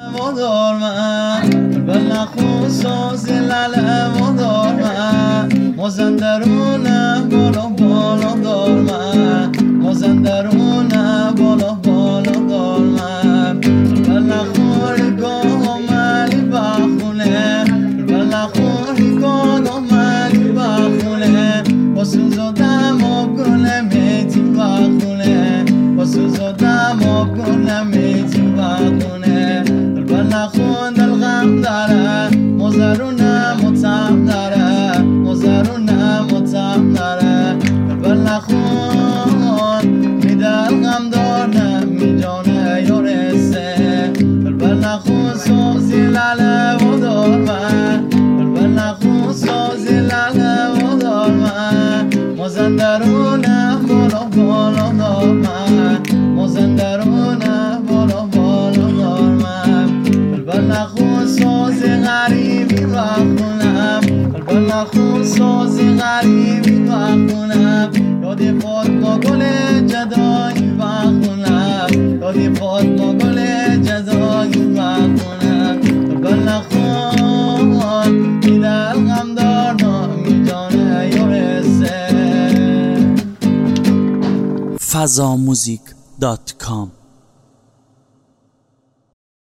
وادار من بل نخون ساز لله وادار من مازندرونه بالا بالا دار من مازندرونه بالا بالا دار من بل نخون گاه ملی بخونه بل نخون گاه ملی بخونه با سوز و دم و گل میتی بخونه با سوز و دم و گل میتی بخونه بل نخون دل غم داره مزرونه متم داره مزرونه متم داره بل نخون میدل غم دار نمیجانه یارسه بل نخون سازی لله وادار من بل نخون سازی لله وادار من مازندرونه بالا بالا دار من مازندرونه بالا بالا دار من بل نخون سازی غریبی بخونم بل نخون سازی غریبی بخونم یادی فاطمه گل جدایی بخونم یادی فاطمه گل جدایی بخونم بل نخون میدل غم دار نمیجانه یارسه fazamuzik.com